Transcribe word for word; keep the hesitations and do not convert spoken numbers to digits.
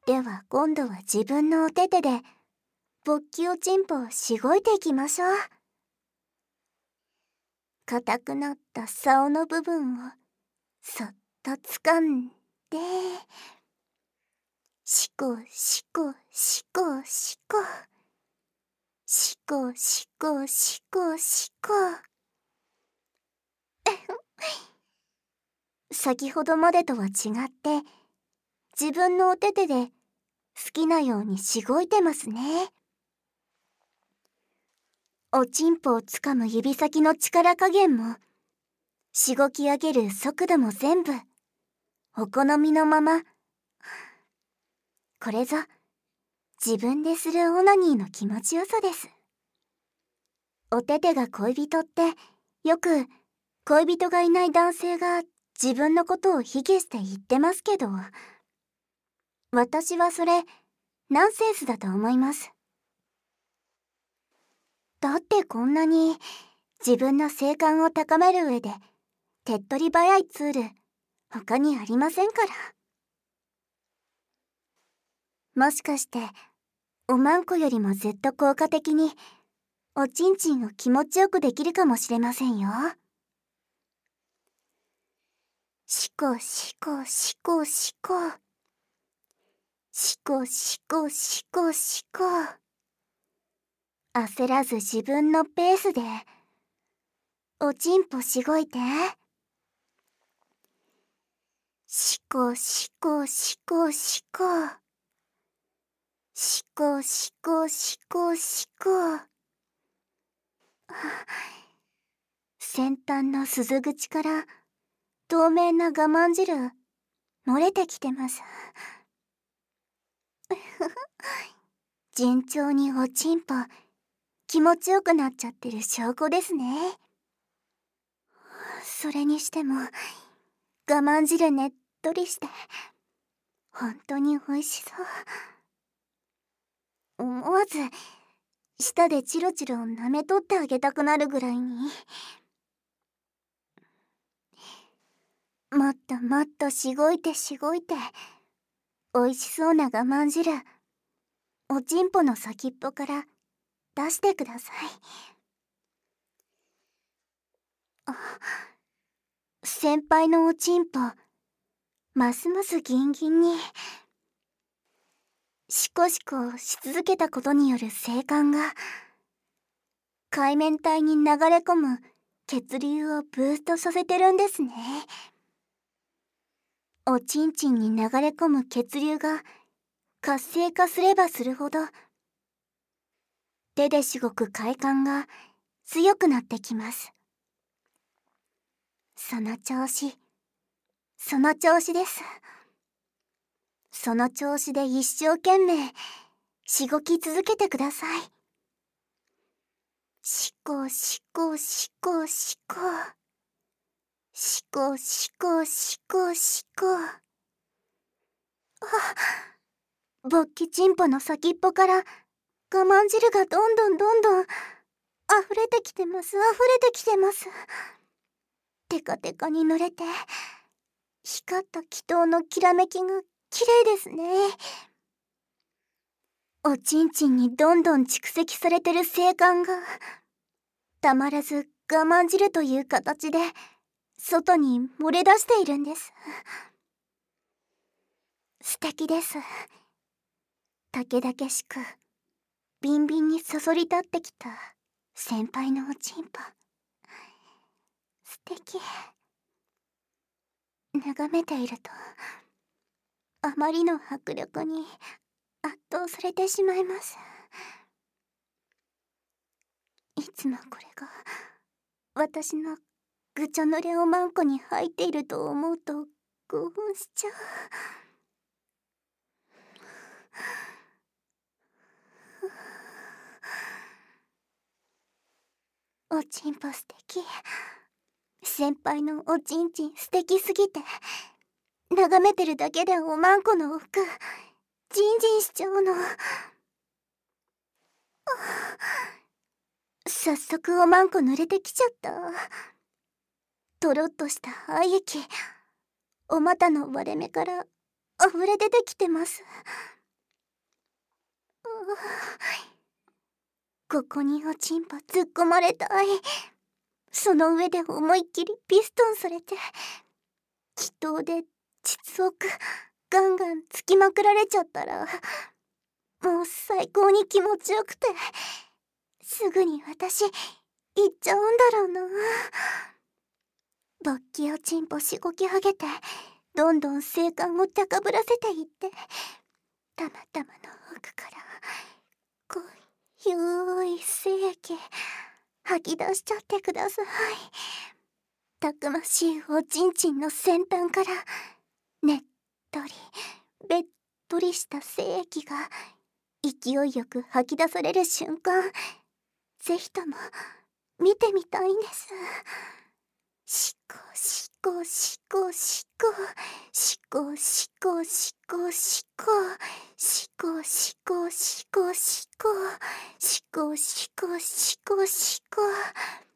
では今度は自分のお手手で勃起おちんぽをしごいていきましょう。硬くなった竿の部分をそっと掴んで、しこしこしこしこしこしこしこしこ先ほどまでとは違って自分のお手手で好きなようにしごいてますね。おちんぽをつかむ指先の力加減もしごき上げる速度も全部お好みのまま。これぞ自分でするオナニーの気持ちよさです。お手手が恋人ってよく恋人がいない男性が自分のことを卑下して言ってますけど、私はそれナンセンスだと思います。だってこんなに自分の性感を高める上で手っ取り早いツール他にありませんから。もしかしておまんこよりもずっと効果的におちんちんを気持ちよくできるかもしれませんよ。しこしこしこしこしこしこしこしこ焦らず自分のペースでおちんぽしごいて。しこしこしこしこしこしこしこしこ先端の鈴口から透明な我慢汁漏れてきてます順調におちんぽ気持ちよくなっちゃってる証拠ですね。それにしても我慢汁ねっとりして本当に美味しそう。思わず舌でチロチロ舐めとってあげたくなるぐらいに。もっともっとしごいてしごいて美味しそうな我慢汁おちんぽの先っぽから出してください。あ、先輩のおちんぽますますギンギンに。シコシコし続けたことによる性感が海綿体に流れ込む血流をブーストさせてるんですね。おちんちんに流れ込む血流が活性化すればするほど手でしごく快感が強くなってきます。その調子その調子です。その調子で一生懸命しごき続けてください。しこしこしこしこしこしこしこしこあ、勃起チンポの先っぽから我慢汁がどんどんどんどん溢れてきてます溢れてきてます。テカテカに濡れて光った気筒のきらめきが綺麗ですね。おちんちんにどんどん蓄積されてる性感がたまらず我慢汁という形で外に漏れ出しているんです。素敵です。たけだけしくビンビンにそそり立ってきた先輩のおちんぽ素敵。眺めているとあまりの迫力に圧倒されてしまいます。いつもこれが私のぐちょ濡れおまんこに入っていると思うと興奮しちゃう。おちんぽ素敵。先輩のおちんちん素敵すぎて眺めてるだけでおまんこの奥ジンジンしちゃうの。早速おまんこ濡れてきちゃった。とろっとした愛液お股の割れ目から溢れ出てきてます。 ここにおちんぽ突っ込まれたい。その上で思いっきりピストンされて、気筒で膣奥ガンガンつきまくられちゃったら、もう最高に気持ちよくて、すぐに私行っちゃうんだろうな。勃起おちんぽしごき上げて、どんどん性感を高ぶらせていって、たまたまの奥からこうゆい精液吐き出しちゃってください。たくましいおちんちんの先端からねっとりべっとりした精液が勢いよく吐き出される瞬間、ぜひとも見てみたいんです。しこしこしこしこしこしこしこしこしこしこしこしこしこしこしこしこ